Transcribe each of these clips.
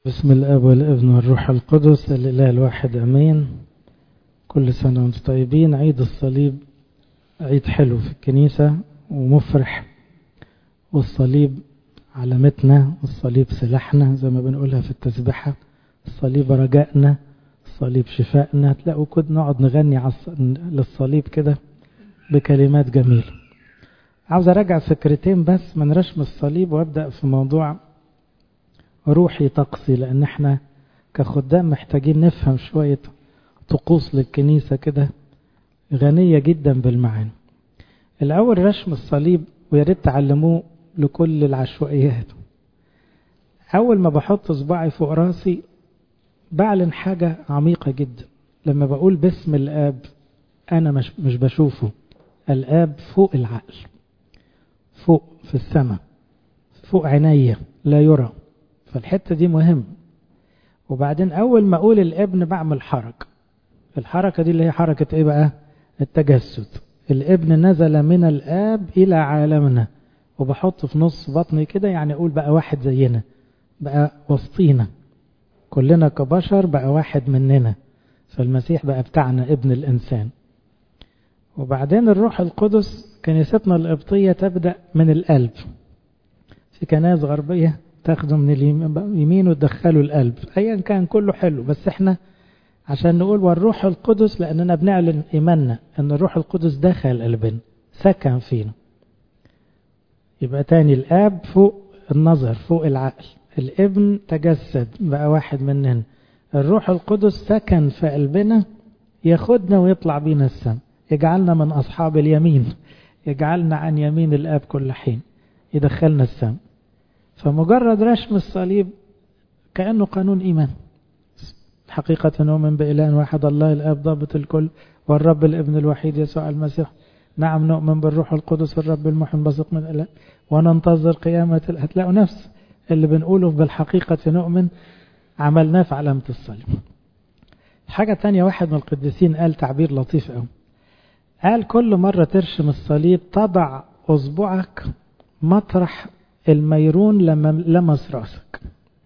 بسم الاب والابن والروح القدس الاله الواحد امين. كل سنه وانتم طيبين. عيد الصليب عيد حلو في الكنيسه ومفرح، والصليب علامتنا، والصليب سلاحنا زي ما بنقولها في التسبيحه. الصليب رجائنا، الصليب شفائنا. تلاقوا كده نقعد نغني للصليب كده بكلمات جميله. عاوز اراجع فكرتين بس من رسم الصليب وابدا في موضوع روحي طقسي، لان احنا كخدام محتاجين نفهم شوية طقوس للكنيسة كده غنية جدا بالمعاني. الاول رسم الصليب، وياريت تعلموه لكل العشوائيات. اول ما بحط صباعي فوق راسي بعلن حاجة عميقة جدا. لما بقول باسم الاب انا مش بشوفه. الاب فوق العقل، فوق في السماء، فوق عينيا لا يرى. فالحتة دي مهم. وبعدين اول ما اقول الابن بعمل الحركة دي اللي هي حركة ايه بقى؟ التجسد. الابن نزل من الاب الى عالمنا، وبحط في نص بطني كده، يعني اقول بقى واحد زينا، بقى وسطينا كلنا كبشر، بقى واحد مننا. فالمسيح بقى بتاعنا ابن الانسان. وبعدين الروح القدس، كنيستنا القبطية تبدأ من القلب. في كنائس غربية تاخدوا من اليمين وتدخلوا القلب، ايا كان كله حلو، بس احنا عشان نقول والروح القدس لاننا بنعلن ايماننا ان الروح القدس دخل قلبنا سكن فينا. يبقى تاني الاب فوق النظر، فوق العقل. الابن تجسد بقى واحد مننا. الروح القدس سكن في قلبنا، ياخدنا ويطلع بينا السماء، يجعلنا من اصحاب اليمين، يجعلنا عن يمين الاب كل حين، يدخلنا السماء. فمجرد رسم الصليب كأنه قانون إيمان. حقيقة نؤمن بإله واحد الله الآب ضابط الكل، والرب الابن الوحيد يسوع المسيح. نعم نؤمن بالروح القدس الرب المحن بثق من الإله، وننتظر قيامة. هتلاقوا نفس اللي بنقوله بالحقيقة نؤمن عملناه في علامة الصليب. حاجة تانية، واحد من القديسين قال تعبير لطيف قوي. قال كل مرة ترشم الصليب تضع أصبعك مطرح الميرون لما لمس راسك.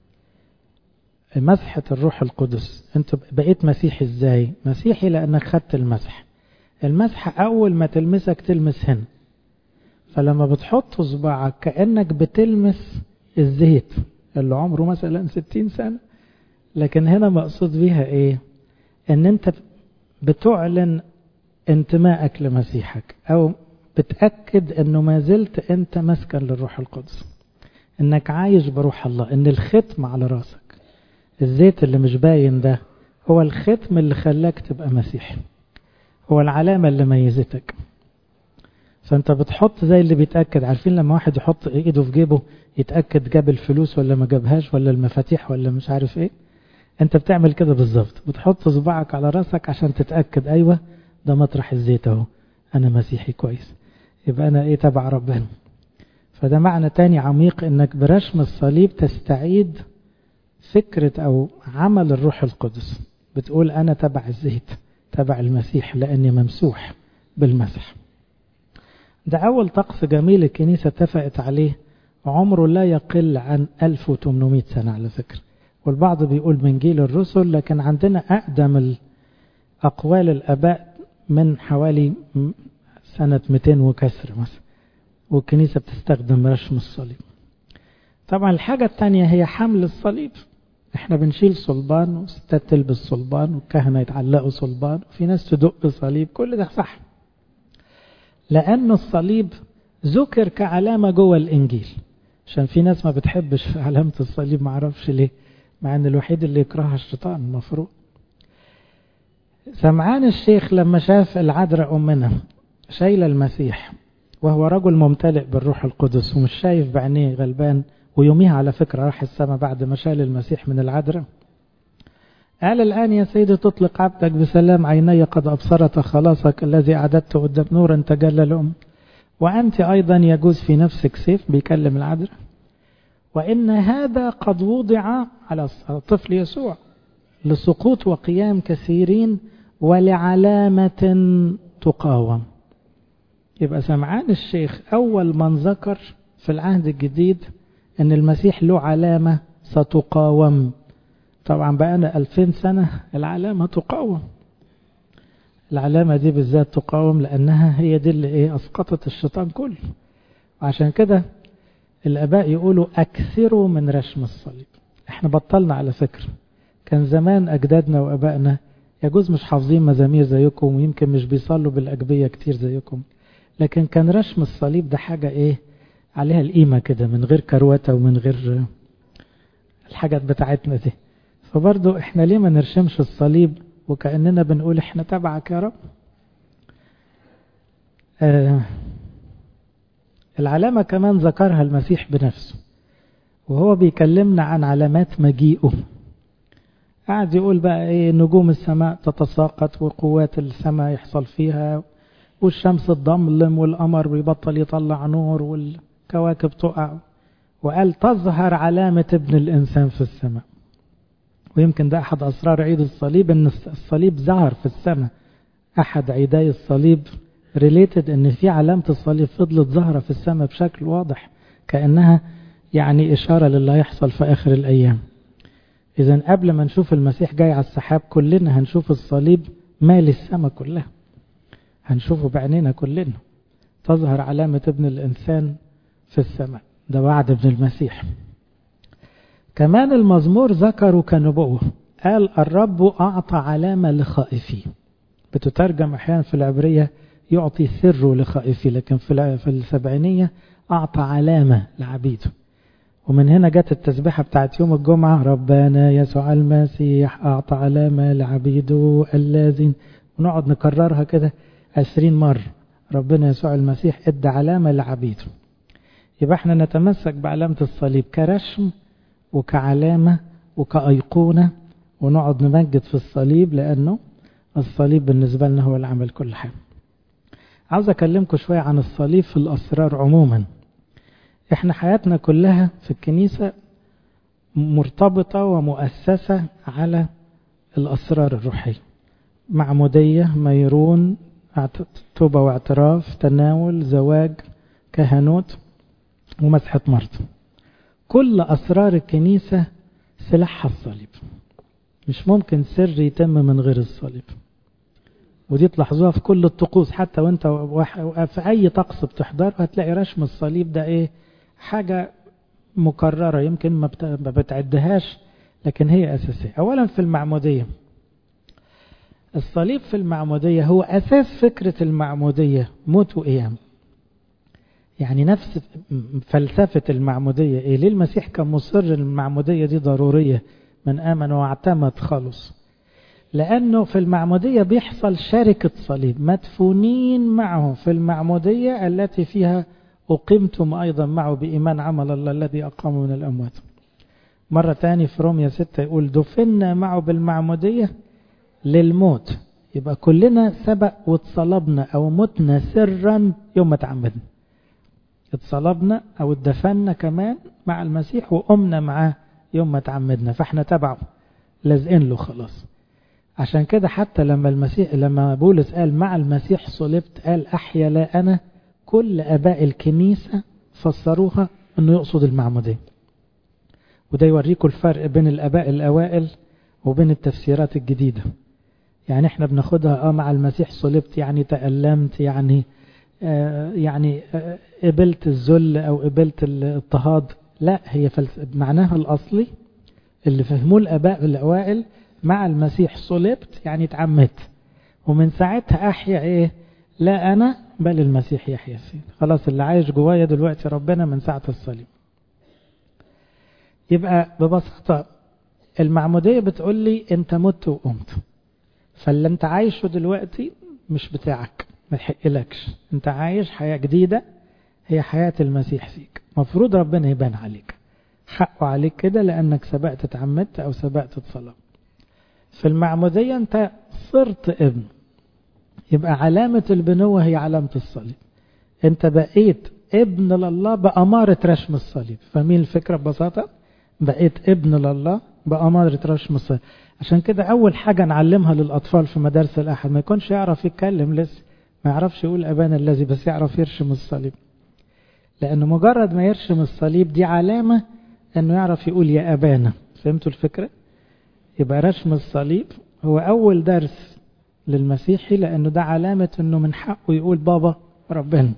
مسحة الروح القدس. انت بقيت مسيحي ازاي؟ مسيحي لانك خدت المسح. المسحة اول ما تلمسك تلمس هنا. فلما بتحط صباعك كأنك بتلمس الزيت اللي عمره مثلا 60 سنة. لكن هنا مقصود بيها ايه؟ ان انت بتعلن انتمائك لمسيحك، او بتأكد انه ما زلت انت مسكن للروح القدس، انك عايش بروح الله، ان الختم على راسك. الزيت اللي مش باين ده هو الختم اللي خلاك تبقى مسيحي، هو العلامة اللي ميزتك. فانت بتحط زي اللي بيتأكد. عارفين لما واحد يحط ايده في جيبه يتأكد جاب الفلوس ولا ما جابهاش، ولا المفاتيح ولا مش عارف ايه؟ انت بتعمل كده بالظبط. بتحط صباعك على راسك عشان تتأكد، ايوه ده مطرح الزيت اهو، انا مسيحي كويس، يبقى انا ايه؟ تبع ربنا. فده معنى تاني عميق، انك برشم الصليب تستعيد فكرة أو عمل الروح القدس. بتقول أنا تبع الزيت، تبع المسيح، لأني ممسوح بالمسح. ده أول طقس جميل الكنيسة اتفقت عليه، عمره لا يقل عن 1800 سنة على فكرة. والبعض بيقول من جيل الرسل، لكن عندنا أقدم أقوال الآباء من حوالي سنة 200 وكسر مثلا، والكنيسة بتستخدم رشم الصليب. طبعا الحاجة الثانية هي حمل الصليب. احنا بنشيل صلبان، وستات تلبس صلبان، والكهنة يتعلقوا صلبان، وفي ناس تدق صليب. كل ده صح، لأن الصليب ذكر كعلامة جوه الإنجيل. عشان في ناس ما بتحبش علامة الصليب، ما عرفش ليه، مع أن الوحيد اللي يكرهها الشيطان المفروض. سمعان الشيخ لما شاف العذراء أمنا شايلة المسيح، وهو رجل ممتلئ بالروح القدس ومش شايف بعينيه، غلبان، ويوميها على فكرة راح السماء بعد ما شال المسيح من العذراء. قال الآن يا سيدي تطلق عبدك بسلام، عيني قد أبصرت خلاصك الذي أعددته قدام نورا تجلى لأم، وأنت أيضا يجوز في نفسك سيف. بيكلم العذراء. وإن هذا قد وضع على الطفل يسوع لسقوط وقيام كثيرين ولعلامة تقاوم. يبقى سمعان الشيخ أول من ذكر في العهد الجديد أن المسيح له علامة ستقاوم، طبعا بقى 2000 سنة العلامة تقاوم. العلامة دي بالذات تقاوم لأنها هي دي اللي أسقطت الشيطان كله. وعشان كده الآباء يقولوا أكثروا من رشم الصليب. احنا بطلنا على فكرة، كان زمان أجدادنا وأبائنا يجوز مش حافظين مزامير زيكم ويمكن مش بيصلوا بالأجبية كتير زيكم، لكن كان رشم الصليب ده حاجة عليها القيمة كده، من غير كروته ومن غير الحاجات بتاعتنا دي. فبرضو احنا ليه ما نرشمش الصليب وكأننا بنقول احنا تبعك يا رب. العلامة كمان ذكرها المسيح بنفسه وهو بيكلمنا عن علامات مجيئه. قاعد يقول بقى نجوم السماء تتساقط وقوات السماء يحصل فيها والشمس تضلم والقمر بيبطل يطلع نور والكواكب تقع، وقال تظهر علامة ابن الإنسان في السماء. ويمكن ده أحد أسرار عيد الصليب، أن الصليب ظهر في السماء. أحد عيدي الصليب ريليتد أن في علامة الصليب فضلت ظاهرة في السماء بشكل واضح، كأنها إشارة للي هيحصل في آخر الأيام. إذن قبل ما نشوف المسيح جاي على السحاب كلنا هنشوف الصليب مالي السماء كلها، هنشوفه بعينينا كلنا. تظهر علامة ابن الإنسان في السماء، ده وعد ابن المسيح. كمان المزمور ذكره كنبوة، قال الرب أعطى علامة لخائفيه. بتترجم أحيانا في العبرية يعطي سره لخائفيه، لكن في السبعينية أعطى علامة لعبيده. ومن هنا جت التسبيحة بتاعت يوم الجمعة، ربنا يسوع المسيح أعطى علامة لعبيده الذين، ونقعد نكررها كده 20 مرة. ربنا يسوع المسيح ادى علامة لعبيده. يبقى احنا نتمسك بعلامة الصليب كرشم وكعلامة وكأيقونة، ونقعد نمجد في الصليب لأنه الصليب بالنسبة لنا هو اللي عمل كل حاجة. عاوز أكلمكم شوية عن الصليب في الأسرار عموما. احنا حياتنا كلها في الكنيسة مرتبطة ومؤسسة على الأسرار الروحية، معمودية، ميرون، توبة واعتراف، تناول، زواج، كهنوت، ومسحة مرض. كل أسرار الكنيسة سلاحها الصليب. مش ممكن سر يتم من غير الصليب، ودي تلاحظوها في كل الطقوس. حتى وانت في أي طقس بتحضر هتلاقي رشم الصليب ده حاجة مكررة، يمكن ما بتعدهاش لكن هي أساسية. أولا في المعمودية، الصليب في المعمودية هو أساس فكرة المعمودية، موت وقيام. يعني نفس فلسفة المعمودية. ليه المسيح كان مصر المعمودية دي ضرورية، من آمن واعتمد خلص؟ لأنه في المعمودية بيحصل شركة صليب، مدفونين معه في المعمودية التي فيها أقمتم أيضا معه بإيمان عمل الله الذي أقام من الأموات. مرة تاني في رومية 6 يقول دفنا معه بالمعمودية للموت. يبقى كلنا سبق واتصلبنا أو متنا سرا يوم ما تعمدنا. اتصلبنا أو اتدفنا كمان مع المسيح وقمنا معاه يوم ما تعمدنا، فاحنا تبعه لازقين له خلاص. عشان كده حتى لما بولس قال مع المسيح صلبت، قال أحيا لا أنا، كل آباء الكنيسة فسروها أنه يقصد المعمودية. وده يوريكم الفرق بين الآباء الأوائل وبين التفسيرات الجديدة. يعني احنا بناخدها مع المسيح صلبت يعني تألمت، يعني قبلت الذل أو قبلت الاضطهاد. لا، هي معناها الأصلي اللي فهموه الآباء الأوائل مع المسيح صلبت يعني اتعمدت، ومن ساعتها أحيا لا أنا بل المسيح يحيا فيه. خلاص اللي عايش جوايا دلوقتي ربنا من ساعة الصليب. يبقى ببساطة المعمودية بتقول لي انت مت وقمت، فاللي انت عايشه دلوقتي مش بتاعك، ما يحقلكش. انت عايش حياة جديدة هي حياة المسيح فيك. مفروض ربنا يبان عليك، حقه عليك كده لأنك سبقت اتعمدت أو سبقت اتصلبت. في المعمودية انت صرت ابن، يبقى علامة البنوة هي علامة الصليب. انت بقيت ابن لله بأمارة رشم الصليب. فاهمين الفكرة ببساطة؟ بقيت ابن لله بأمارة رشم الصليب. عشان كده أول حاجة نعلمها للأطفال في مدارس الأحد، ما يكونش يعرف يتكلم لسه، ما يعرفش يقول أبانا الذي، بس يعرف يرشم الصليب. لأنه مجرد ما يرشم الصليب دي علامة أنه يعرف يقول يا أبانا. فهمتوا الفكرة؟ يبقى رسم الصليب هو أول درس للمسيحي، لأنه ده علامة أنه من حقه يقول بابا ربنا.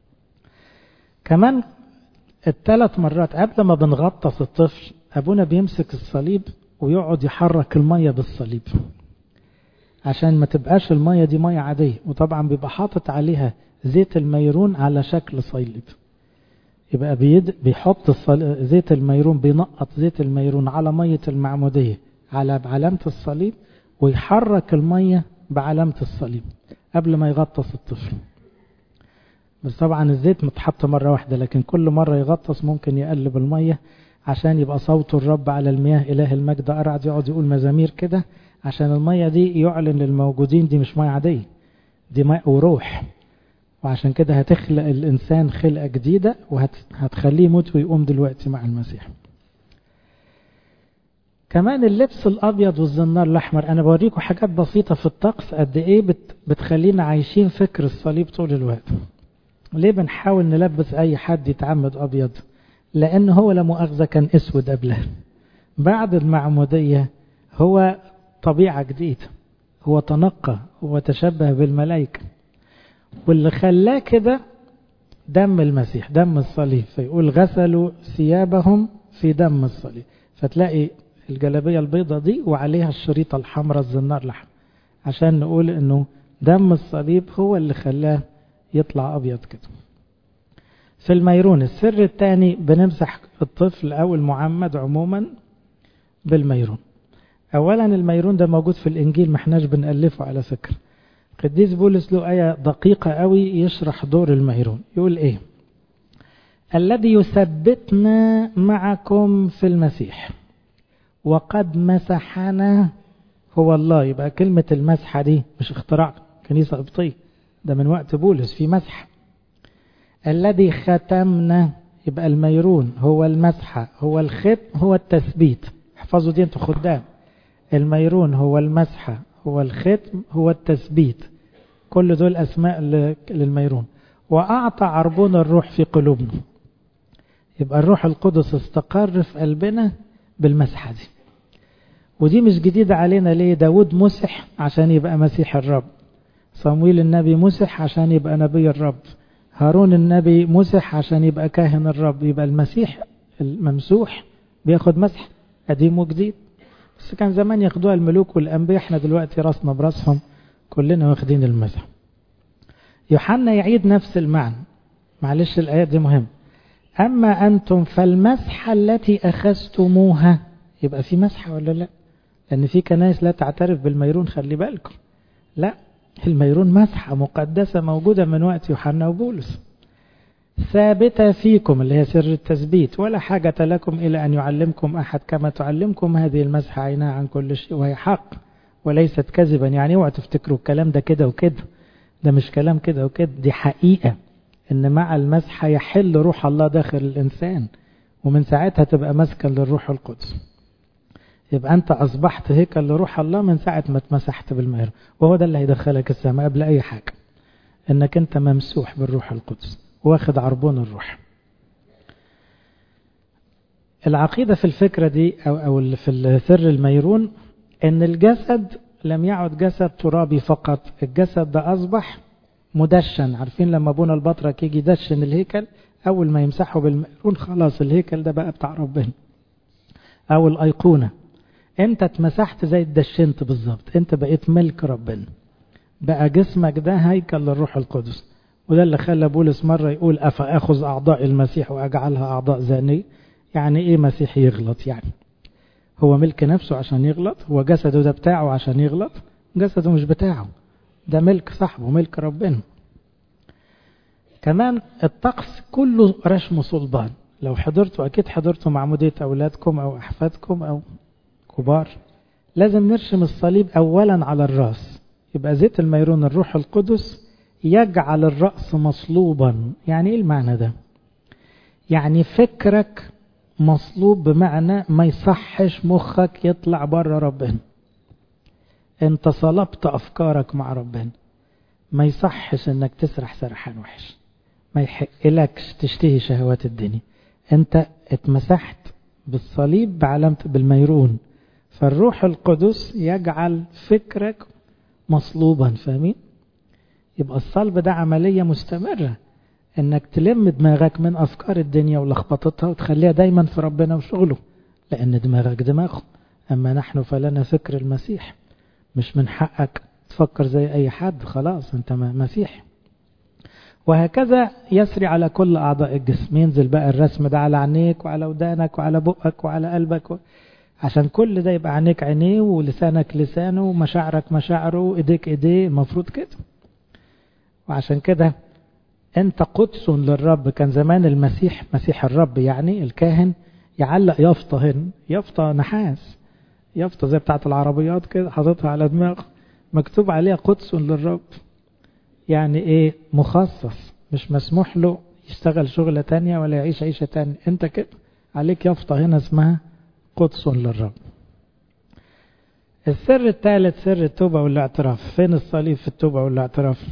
كمان الثلاث مرات قبل ما بنغطس الطفل أبونا بيمسك الصليب ويقعد يحرك المية بالصليب عشان ما تبقاش المية دي مية عادية، وطبعا بيبقى حاطط عليها زيت الميرون على شكل صليب. يبقى بيحط زيت الميرون، بينقط زيت الميرون على مية المعمودية على علامة الصليب، ويحرك المية بعلامة الصليب قبل ما يغطس الطفل. بس طبعا الزيت متحط مرة واحدة، لكن كل مرة يغطس ممكن يقلب المية عشان يبقى صوت الرب على المياه إله المجد أرعد، يقعد يقول مزامير كده عشان المية دي يعلن للموجودين دي مش مية عادية، دي ماء وروح. وعشان كده هتخلق الإنسان خلقة جديدة وهتخليه يموت ويقوم دلوقتي مع المسيح. كمان اللبس الأبيض والزنار الأحمر، أنا بوريكم حاجات بسيطة في الطقس قد إيه بتخلينا عايشين فكر الصليب طول الوقت. ليه بنحاول نلبس أي حد يتعمد أبيض؟ لأن هو لا مؤاخذة كان أسود قبله. بعد المعمودية هو طبيعة جديدة، هو تنقى، هو تشبه بالملائكة، واللي خلاه كده دم المسيح، دم الصليب. فيقول غسلوا ثيابهم في دم الصليب، فتلاقي الجلابية البيضة دي وعليها الشريطة الحمراء الزنار الأحمر، عشان نقول انه دم الصليب هو اللي خلاه يطلع أبيض كده. في الميرون السر الثاني بنمسح الطفل أو المعمد عموما بالميرون. أولا الميرون ده موجود في الإنجيل، ما احناش بنألفه على فكرة. قديس بولس له آية دقيقة قوي يشرح دور الميرون. يقول إيه؟ الذي يثبتنا معكم في المسيح وقد مسحنا هو الله. يبقى كلمة المسحة دي مش اختراع كنيسة قبطية، ده من وقت بولس في مسح. الذي ختمنا، يبقى الميرون هو المسحة، هو الختم، هو التثبيت. احفظوا دي انتوا خدام. الميرون هو المسحة، هو الختم، هو التثبيت. كل دول أسماء للميرون. وأعطى عربون الروح في قلوبنا. يبقى الروح القدس استقر في قلبنا بالمسحة دي. ودي مش جديدة علينا. ليه؟ داود مسح عشان يبقى مسيح الرب، صمويل النبي مسح عشان يبقى نبي الرب، هارون النبي مسح عشان يبقى كاهن الرب. يبقى المسيح الممسوح بياخد مسح قديم وجديد. بس كان زمان ياخدوها الملوك والأنبياء، احنا دلوقتي راسنا براسهم كلنا واخدين المسح. يوحنا يعيد نفس المعنى، معلش الآيات دي مهم. أما أنتم فالمسحة التي أخذتموها. يبقى في مسحة ولا لا؟ لأن في كنائس لا تعترف بالميرون، خلي بالكم. لا، الميرون مسحة مقدسة موجودة من وقت يوحنا وبولس، ثابتة فيكم، اللي هي سر التثبيت. ولا حاجة لكم إلى أن يعلمكم أحد كما تعلمكم هذه المسحة عينها عن كل شيء، وهي حق وليست كذبا. يعني اوعوا تفتكروا الكلام ده كده وكده، ده مش كلام كده وكده، دي حقيقة إن مع المسحة يحل روح الله داخل الإنسان، ومن ساعتها تبقى مسكن للروح القدس. يبقى أنت أصبحت هيكل لروح الله من ساعة ما اتمسحت بالميرون، وهو ده اللي هيدخلك السماء قبل أي حاجة، إنك أنت ممسوح بالروح القدس واخد عربون الروح. العقيدة في الفكرة دي أو في سر الميرون إن الجسد لم يعد جسد ترابي فقط، الجسد ده أصبح مدشن. عارفين لما ابونا البطرك يجي يدشن الهيكل، أول ما يمسحه بالميرون خلاص الهيكل ده بقى بتاع ربنا. أو الأيقونة، أنت اتمسحت زي الدشنت بالظبط، أنت بقيت ملك ربنا، بقى جسمك ده هيكل للروح القدس. وده اللي خلى بولس مرة يقول أفأخذ أعضاء المسيح وأجعلها أعضاء زانية. يعني إيه مسيح يغلط؟ يعني هو ملك نفسه عشان يغلط؟ هو جسده ده بتاعه عشان يغلط؟ جسده مش بتاعه، ده ملك صاحبه، ملك ربنا. كمان الطقس كله رشم صلبان. لو حضرتوا، أكيد حضرتوا معمودية أولادكم أو أحفادكم أو كبار، لازم نرشم الصليب أولا على الرأس. يبقى زيت الميرون الروح القدس يجعل الرأس مصلوبا. يعني إيه المعنى ده؟ يعني فكرك مصلوب، بمعنى ما يصحش مخك يطلع بره ربنا. انت صلبت أفكارك مع ربنا، ما يصحش انك تسرح سرحان وحش، ما يحقلكش تشتهي شهوات الدنيا. انت اتمسحت بالصليب بعلامة بالميرون، فالروح القدس يجعل فكرك مصلوبا، فاهمين؟ يبقى الصلب ده عملية مستمرة، انك تلم دماغك من افكار الدنيا ولخبطتها وتخليها دايما في ربنا وشغله، لان دماغك دماغه. اما نحن فلنا فكر المسيح، مش من حقك تفكر زي اي حد، خلاص انت مسيحي. وهكذا يسري على كل اعضاء الجسم، ينزل بقى الرسم ده على عينيك وعلى ودانك وعلى بقك وعلى قلبك عشان كل ده يبقى عينيك عينيه ولسانك لسانه ومشاعرك مشاعره وايديك ايديه، المفروض كده. وعشان كده انت قدس للرب. كان زمان المسيح، مسيح الرب يعني الكاهن، يعلق يافطة هنا، يافطة نحاس، يافطة زي بتاعت العربيات كده، حاططها على دماغه مكتوب عليها قدس للرب. يعني ايه؟ مخصص، مش مسموح له يشتغل شغلة تانية ولا يعيش عيشة تانية. انت كده عليك يافطة هنا اسمها قدس للرب. السر الثالث سر التوبة والاعتراف. فين الصليب في التوبة والاعتراف؟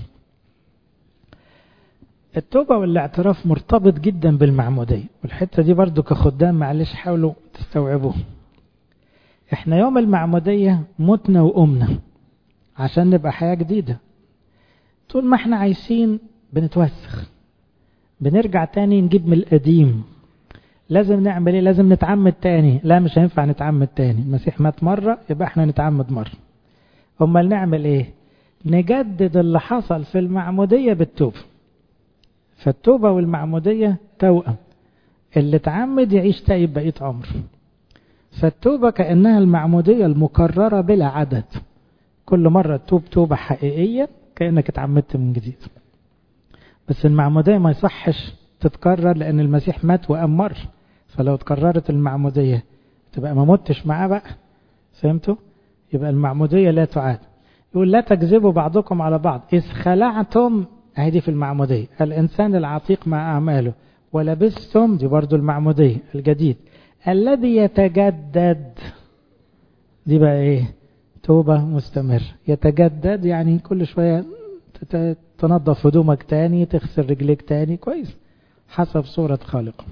التوبة والاعتراف مرتبط جدا بالمعمودية، والحتة دي برضو كخدام معلش حاولوا تستوعبوه. احنا يوم المعمودية متنا وقمنا عشان نبقى حياة جديدة. طول ما احنا عايشين بنتوسخ، بنرجع تاني نجيب من القديم. لازم نعمل ايه؟ لازم نتعمد تاني. لا مش هينفع نتعمد تاني، المسيح مات مرة يبقى احنا نتعمد مرة. امال نعمل ايه؟ نجدد اللي حصل في المعمودية بالتوبة. فالتوبة والمعمودية توأم، اللي تعمد يعيش تايب بقية عمره. فالتوبة كأنها المعمودية المكررة بلا عدد، كل مرة تتوب توبة حقيقية كأنك اتعمدت من جديد. بس المعمودية ما يصحش تتكرر، لأن المسيح مات وقام مرة، فلو تكررت المعمودية تبقى ما متش معاه بقى، فهمتوا؟ يبقى المعمودية لا تعاد. يقول لا تكذبوا بعضكم على بعض إذ خلعتم، هذه في المعمودية، الإنسان العتيق مع أعماله، ولبستم، دي برضو المعمودية الجديد الذي يتجدد. دي بقى ايه؟ توبة مستمر، يتجدد يعني كل شوية تنظف هدومك تاني، تغسل رجليك تاني كويس حسب صورة خالق.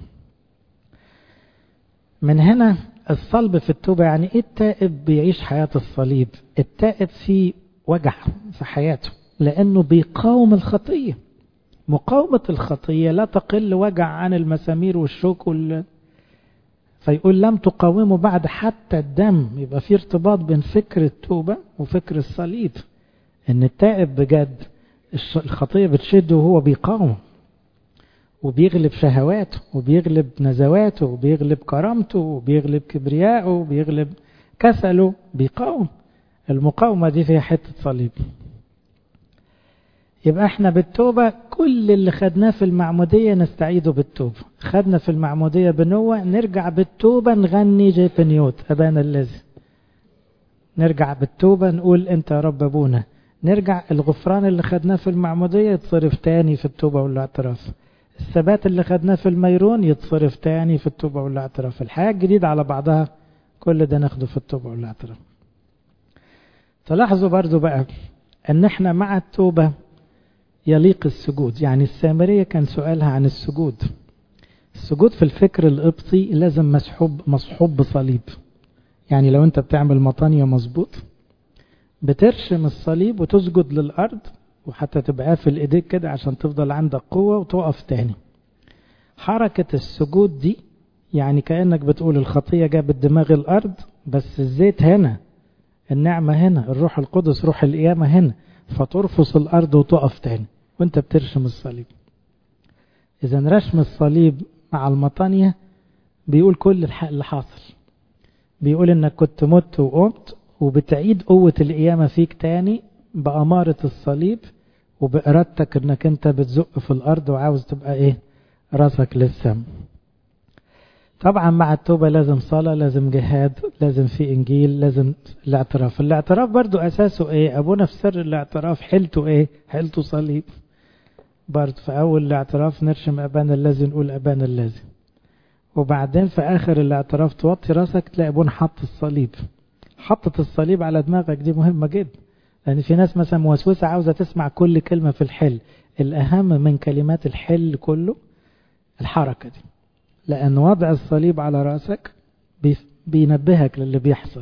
من هنا الصلب في التوبة. يعني ايه التائب بيعيش حياة الصليب؟ التائب فيه وجع في حياته، لأنه بيقاوم الخطية. مقاومة الخطية لا تقل وجع عن المسامير والشوك فيقول لم تقاوموا بعد حتى الدم. يبقى في ارتباط بين فكر التوبة وفكر الصليب، ان التائب بجد الخطية بتشده وهو بيقاوم، وبيغلب شهواته وبيغلب نزواته وبيغلب كرامته وبيغلب كبرياءه وبيغلب كسله، بيقاوم. المقاومة دي فيها حتة صليب. يبقى احنا بالتوبة كل اللي خدناه في المعمودية نستعيده بالتوبة. خدنا في المعمودية بنوة، نرجع بالتوبة نغني جيبنيوت أبانا الذي. نرجع بالتوبة نقول انت يا رب ابونا. نرجع الغفران اللي خدناه في المعمودية يتصرف تاني في التوبة والاعتراف. الثبات اللي خدناه في الميرون يتصرف تاني في التوبة والاعتراف. الحياة الجديدة على بعضها كل ده ناخده في التوبة والاعتراف. تلاحظوا برضو بقى ان احنا مع التوبة يليق السجود. يعني السامرية كان سؤالها عن السجود. السجود في الفكر القبطي لازم مصحوب بصليب. يعني لو انت بتعمل مطانية مظبوط بترشم الصليب وتسجد للأرض، وحتى تبقى في ايديك كده عشان تفضل عندك قوة وتقف تاني. حركة السجود دي يعني كأنك بتقول الخطية جابت دماغ الأرض، بس الزيت هنا، النعمة هنا، الروح القدس روح القيامة هنا، فترفص الأرض وتقف تاني وانت بترشم الصليب. إذن رشم الصليب مع المطانية بيقول كل الحق اللي حاصل. بيقول انك كنت مت وقمت، وبتعيد قوة القيامة فيك تاني بأمارة الصليب وبإرادتك انك انت بتزق في الأرض وعاوز تبقى ايه؟ راسك للسم. طبعا مع التوبة لازم صلاة، لازم جهاد، لازم في إنجيل، لازم الاعتراف. الاعتراف برضو أساسه ايه؟ أبونا في سر الاعتراف حيلته ايه؟ حيلته صليب. برضو في أول الاعتراف نرشم أبانا الذي، نقول أبانا الذي. وبعدين في آخر الاعتراف توطي راسك تلاقي أبونا حط الصليب. حطت الصليب على دماغك دي مهمة جدا، لأن في ناس مثلا موسوسة عاوزة تسمع كل كلمة في الحل. الأهم من كلمات الحل كله الحركة دي، لأن وضع الصليب على رأسك بينبهك للي بيحصل.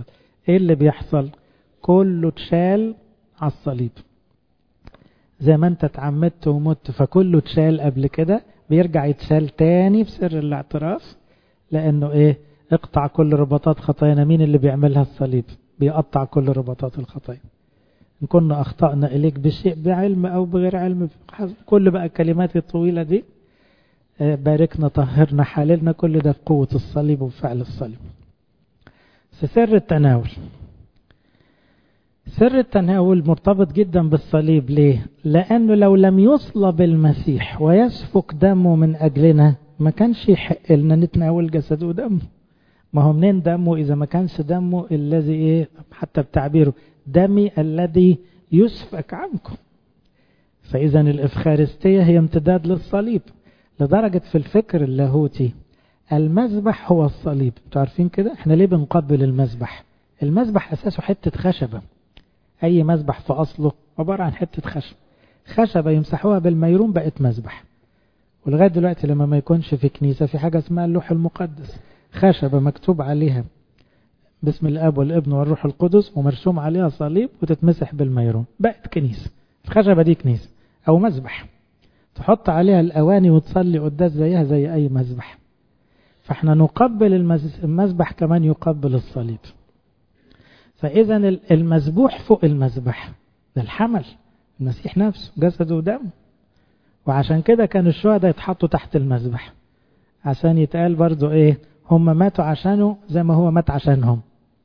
ايه اللي بيحصل؟ كله اتشال على الصليب. زي ما انت اتعمدت ومت فكله اتشال قبل كده، بيرجع يتشال تاني في سر الاعتراف، لانه ايه؟ اقطع كل رباطات خطايانا. مين اللي بيعملها؟ الصليب بيقطع كل رباطات الخطايا. إن كنا أخطأنا إليك بشيء بعلم أو بغير علم، كل بقى الكلمات الطويلة دي، باركنا طهرنا حللنا، كل ده في قوة الصليب وفعل الصليب. في سر التناول، سر التناول مرتبط جدا بالصليب. ليه؟ لأنه لو لم يصلب المسيح ويسفك دمه من أجلنا ما كانش يحق لنا نتناول جسده ودمه. ما هو منين دمه إذا ما كانش دمه الذي إيه؟ حتى بتعبيره دمي الذي يسفك عنكم. فإذا الإفخارستية هي امتداد للصليب، لدرجة في الفكر اللاهوتي المذبح هو الصليب. تعرفين كده؟ احنا ليه بنقبل المذبح؟ المذبح أساسه حتة خشبة. أي مذبح في أصله عبارة عن حتة خشبة يمسحوها بالميرون بقت مذبح. ولغاية دلوقتي لما ما يكونش في كنيسة في حاجة اسمها اللوح المقدس، خشبة مكتوب عليها باسم الاب والابن والروح القدس ومرسوم عليها صليب وتتمسح بالميرون، بقت كنيسة. الخشبة دي كنيسة او مذبح، تحط عليها الاواني وتصلي قداس زيها زي اي مذبح. فاحنا نقبل المذبح كمان يقبل الصليب. فاذا المذبوح فوق المذبح ده الحمل، المسيح نفسه جسده ودمه. وعشان كده كان الشهداء يتحطوا تحت المذبح عشان يتقال برضو ايه؟ هم ماتوا عشانه زي ما هو مات عشانهم.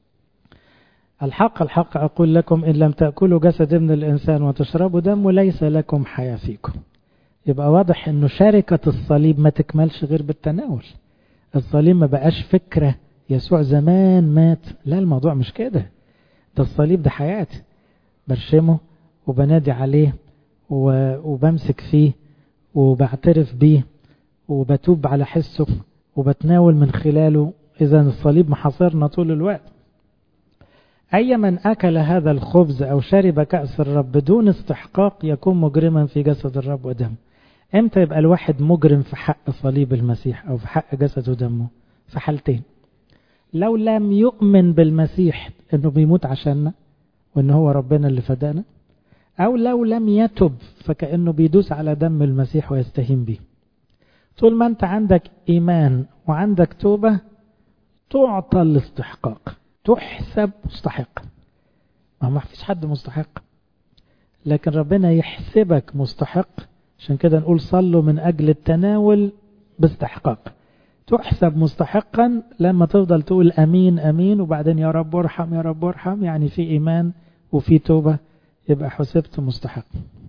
الحق الحق أقول لكم إن لم تأكلوا جسد ابن الإنسان وتشربوا دمه ليس لكم حياة فيكم. يبقى واضح إنه شركة الصليب ما تكملش غير بالتناول. الصليب ما بقاش فكرة يسوع زمان مات، لا الموضوع مش كده. ده الصليب ده حياتي، برشمه وبنادي عليه وبمسك فيه وبعترف بيه وبتوب على حسه وبتناول من خلاله. إذا الصليب محاصرنا طول الوقت. أي من أكل هذا الخبز أو شرب كأس الرب بدون استحقاق يكون مجرما في جسد الرب ودمه. امتى يبقى الواحد مجرم في حق صليب المسيح أو في حق جسد ودمه؟ في حالتين: لو لم يؤمن بالمسيح أنه بيموت عشاننا وأنه هو ربنا اللي فدانا، أو لو لم يتب فكأنه بيدوس على دم المسيح ويستهين به. طول ما أنت عندك إيمان وعندك توبة تعطى الاستحقاق، تحسب مستحق. ما فيش حد مستحق، لكن ربنا يحسبك مستحق. عشان كده نقول صلوا من أجل التناول باستحقاق. تحسب مستحقا لما تفضل تقول أمين أمين وبعدين يا رب ارحم يا رب ارحم، يعني في إيمان وفي توبة، يبقى حسبت مستحق.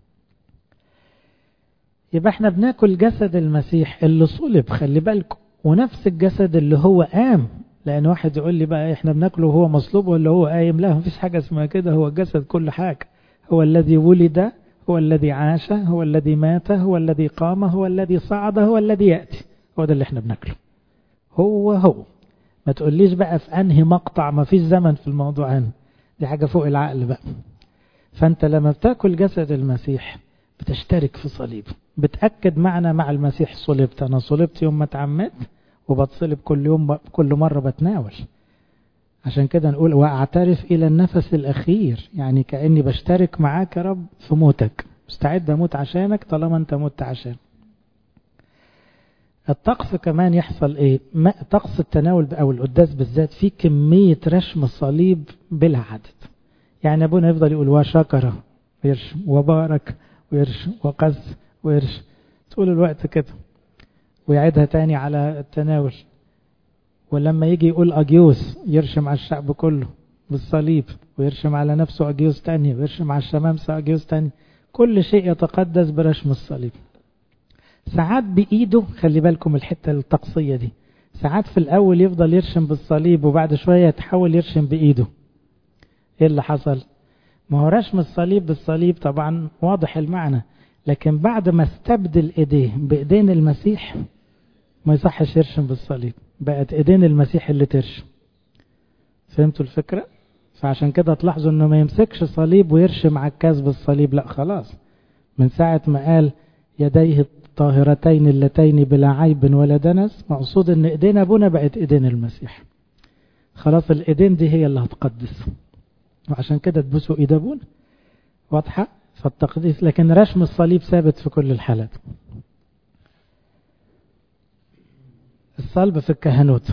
يبقى احنا بناكل جسد المسيح اللي صلب، خلي بالكم، ونفس الجسد اللي هو قام. لأن واحد يقول لي بقى احنا بناكله وهو مصلوب ولا هو قايم؟ لا، مفيش حاجة اسمها كده. هو الجسد كل حاجة. هو الذي ولد، هو الذي عاش، هو الذي مات، هو الذي قام، هو الذي صعد، هو الذي يأتي. هو ده اللي احنا بناكله. هو ما تقوليش بقى في انهي مقطع، ما فيش زمن في الموضوع هنا، دي حاجة فوق العقل بقى. فانت لما بتاكل جسد المسيح بتشترك في صليبه، بتأكد معنا مع المسيح صلبت. أنا صلبت يوم ما اتعمدت وبتصلب كل يوم، كل مرة بتناول. عشان كده نقول وأعترف إلى النفس الأخير، يعني كأني بشترك معاك يا رب في موتك، مستعد أموت عشانك طالما أنت مت عشان. الطقس كمان يحصل إيه؟ طقس التناول أو القداس بالذات فيه كمية رشم الصليب بلا عدد. يعني أبونا يفضل يقول وشكر ويرشم وبارك ويرشم وقز ويرشم طول الوقت كده، ويعيدها تاني على التناول. ولما يجي يقول أجيوس يرشم على الشعب كله بالصليب، ويرشم على نفسه أجيوس تاني، ويرشم على الشمامسة أجيوس تاني. كل شيء يتقدس برشم الصليب. ساعات بإيده، خلي بالكم الحتة الطقسية دي، ساعات في الأول يفضل يرشم بالصليب وبعد شوية يتحول يرشم بإيده. إيه اللي حصل؟ ما هو رشم الصليب بالصليب طبعا واضح المعنى، لكن بعد ما استبدل ايديه بايدين المسيح ما يصحش يرشم بالصليب، بقت ايدين المسيح اللي ترشم. فهمتوا الفكرة؟ فعشان كده تلاحظوا انه ما يمسكش صليب ويرشم عكاز بالصليب، لا خلاص. من ساعة ما قال يديه الطاهرتين اللتين بلا عيب ولا دنس، مقصود ان ايدين ابونا بقت ايدين المسيح. خلاص الإيدين دي هي اللي هتقدس، وعشان كده تبوسوا إيد أبونا، واضحة؟ فالتقديس، لكن رشم الصليب ثابت في كل الحالات. الصلب في الكهنوت،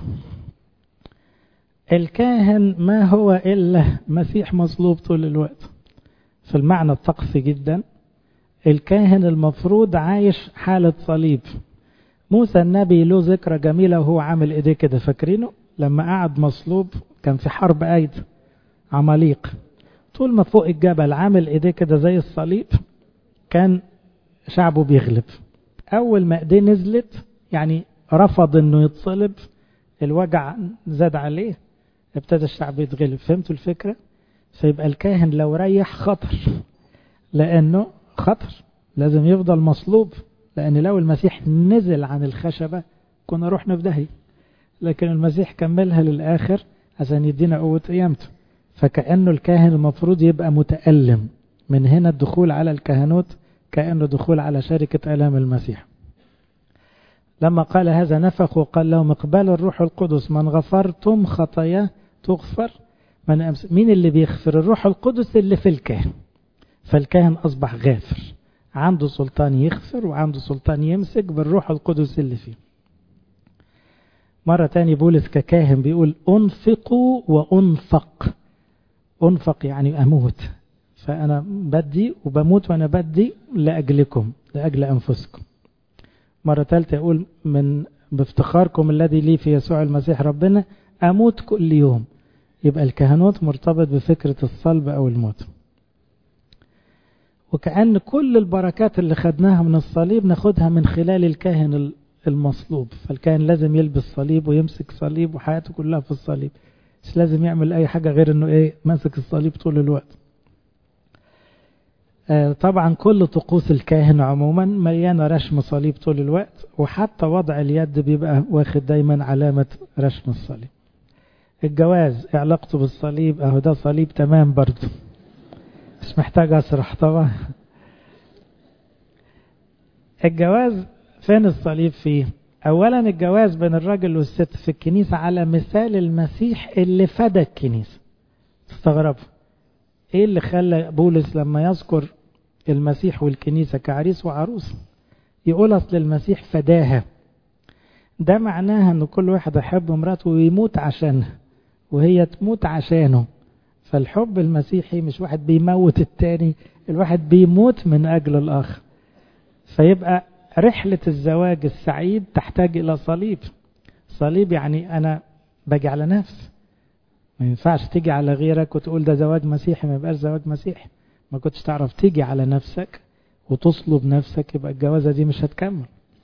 الكاهن ما هو إلا مسيح مصلوب طول الوقت في المعنى الطقسي جدا. الكاهن المفروض عايش حالة صليب. موسى النبي له ذكرى جميلة وهو عامل ايديه كده، فاكرينه لما قعد مصلوب كان في حرب ايد عماليق، طول ما فوق الجبل عامل ايديه كده زي الصليب كان شعبه بيغلب. اول ما ايديه نزلت يعني رفض انه يتصلب، الوجع زاد عليه، ابتدى الشعب يتغلب. فهمتوا الفكرة؟ فيبقى الكاهن لو ريح خطر، لانه خطر لازم يفضل مصلوب، لان لو المسيح نزل عن الخشبة كنا رحنا في داهية، لكن المسيح كملها للآخر عشان يدينا قوة قيامته. فكأنه الكاهن المفروض يبقى متألم. من هنا الدخول على الكهنوت كأنه دخول على شركة آلام المسيح. لما قال هذا نفخ وقال لهم اقبلوا الروح القدس، من غفرتم خطاياه تغفر. مين اللي بيغفر؟ الروح القدس اللي في الكاهن. فالكاهن أصبح غافر، عنده سلطان يغفر وعنده سلطان يمسك بالروح القدس اللي فيه. مرة تاني بولس ككاهن بيقول أنفقوا وأنفق. أنفق يعني أموت، فأنا بدي وبموت وأنا بدي لأجلكم، لأجل أنفسكم. مرة ثالثة يقول من بافتخاركم الذي لي في يسوع المسيح ربنا أموت كل يوم. يبقى الكهنوت مرتبط بفكرة الصلب أو الموت. وكأن كل البركات اللي خدناها من الصليب ناخدها من خلال الكاهن المصلوب. فالكاهن لازم يلبس صليب ويمسك صليب وحياته كلها في الصليب، مش لازم يعمل أي حاجة غير أنه ماسك الصليب طول الوقت. طبعا كل طقوس الكاهن عموما مليانة رشم صليب طول الوقت، وحتى وضع اليد بيبقى واخد دايما علامة رشم الصليب. الجواز علاقته بالصليب اهو ده صليب تمام برضو، مش محتاج أشرح طبعا. الجواز فين الصليب فيه؟ أولا الجواز بين الراجل والست في الكنيسة على مثال المسيح اللي فدى الكنيسة. تستغربوا ايه اللي خلى بولس لما يذكر المسيح والكنيسة كعريس وعروس يقول أصل المسيح فداها؟ ده معناها أن كل واحد يحب مراته ويموت عشانها وهي تموت عشانه. فالحب المسيحي مش واحد بيموت التاني، الواحد بيموت من أجل الآخر. فيبقى رحلة الزواج السعيد تحتاج إلى صليب. صليب يعني أنا باجي على نفسي، ما ينفعش تيجي على غيرك وتقول ده زواج مسيحي، ما يبقاش زواج مسيحي. ما كنتش تعرف تيجي على نفسك وتصلب نفسك، يبقى الجوازة دي مش هتكمل.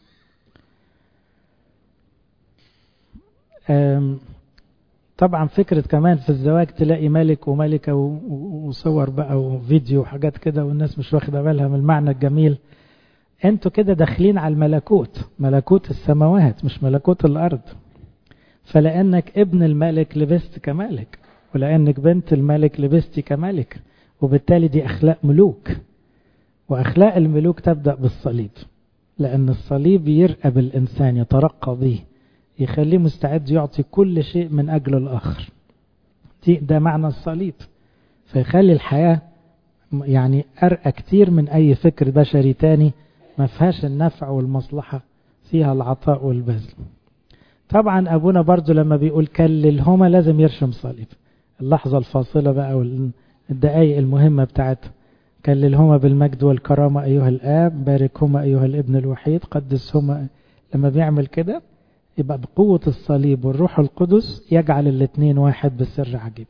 طبعا فكرة كمان في الزواج تلاقي ملك وملكة وصور بقى وفيديو وحاجات كده، والناس مش واخدة بالها من المعنى الجميل. انتوا كده داخلين على الملكوت، ملكوت السماوات مش ملكوت الأرض. فلأنك ابن الملك لبست كملك، ولأنك بنت الملك لبستي كملك، وبالتالي دي أخلاق ملوك. وأخلاق الملوك تبدأ بالصليب، لأن الصليب يرقب الإنسان، يترقى به، يخليه مستعد يعطي كل شيء من أجل الآخر. ده معنى الصليب. فيخلي الحياة يعني أرقى كتير من أي فكر بشري تاني ما فيهاش النفع والمصلحة، فيها العطاء والبذل. طبعا أبونا برضو لما بيقول كللهما لازم يرشم صليب. اللحظة الفاصلة بقى والدقائق المهمة بتاعت كللهما بالمجد والكرامة أيها الآب، باركهما أيها الابن الوحيد، قدسهما. لما بيعمل كده يبقى بقوة الصليب والروح القدس يجعل الاثنين واحد بسر عجيب.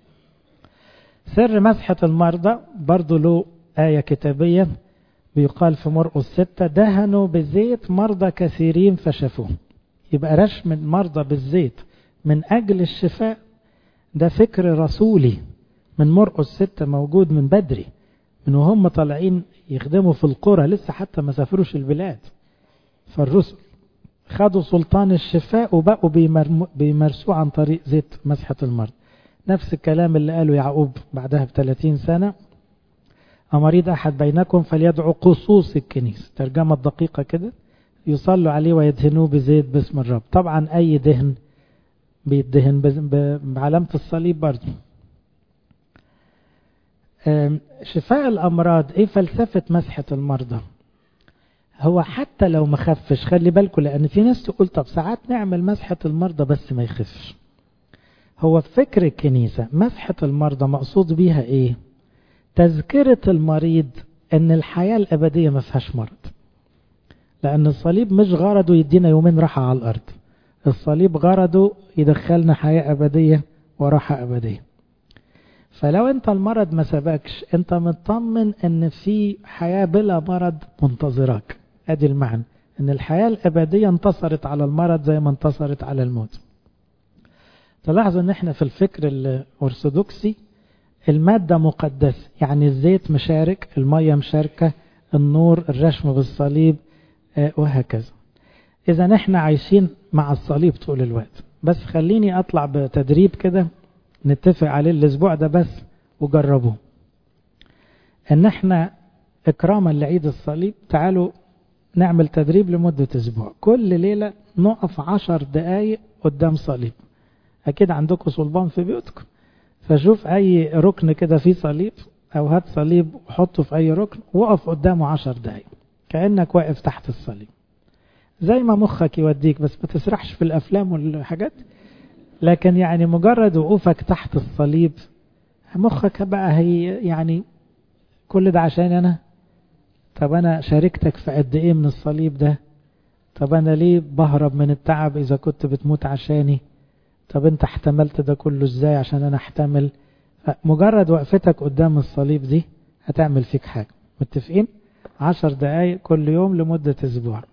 سر مسحة المرضى برضو له آية كتابية، بيقال في مرقس 6 دهنوا بزيت مرضى كثيرين فشفوهم. يبقى رشم المرضى بالزيت من أجل الشفاء، ده فكر رسولي من مرقس 6 موجود من بدري، من وهم طالعين يخدموا في القرى، لسه حتى ما سافروش البلاد. فالرسل خدوا سلطان الشفاء وبقوا بيمارسوه عن طريق زيت مسحة المرض. نفس الكلام اللي قاله يعقوب بعدها ب30 سنة، أمريض أحد بينكم فليدعو قصوص الكنيسة، ترجمة دقيقة كده، يصلوا عليه ويدهنوه بزيت باسم الرب. طبعا أي دهن بيدهن بعلامة الصليب برضه. شفاء الأمراض، ايه فلسفة مسحة المرضى؟ هو حتى لو ما خفش، خلي بالكم، لأن في ناس تقول طب ساعات نعمل مسحة المرضى بس ما يخفش. هو فكر الكنيسة مسحة المرضى مقصود بيها ايه؟ تذكرة المريض ان الحياة الأبدية ما فيهاش مرض، لأن الصليب مش غرضه يدينا يومين راحة على الأرض، الصليب غرضه يدخلنا حياة أبدية وراحة أبدية. فلو انت المرض ما سبكش، انت مطمن ان في حياة بلا مرض منتظرك. ادي المعنى، ان الحياة الأبدية انتصرت على المرض زي ما انتصرت على الموت. تلاحظوا ان احنا في الفكر الأرثوذكسي المادة مقدسة، يعني الزيت مشارك، المية مشاركة، النور، الرشم بالصليب، وهكذا. اذا احنا عايشين مع الصليب طول الوقت. بس خليني اطلع بتدريب كده نتفق عليه الاسبوع ده بس وجربوه، ان احنا اكراما لعيد الصليب تعالوا نعمل تدريب لمدة اسبوع، كل ليلة نقف 10 دقايق قدام صليب. اكيد عندكم صلبان في بيوتكم، فشوف اي ركن كده فيه صليب او هات صليب وحطه في اي ركن وقف قدامه 10 دقايق كأنك واقف تحت الصليب، زي ما مخك يوديك، بس ما تسرحش في الافلام والحاجات، لكن يعني مجرد وقوفك تحت الصليب مخك بقى هي يعني كل ده عشان انا، طب انا شاركتك في قد ايه من الصليب ده، طب انا ليه بهرب من التعب اذا كنت بتموت عشاني، طب انت احتملت ده كله ازاي عشان انا احتمل. مجرد وقفتك قدام الصليب دي هتعمل فيك حاجة. متفقين؟ 10 دقايق كل يوم لمدة اسبوع.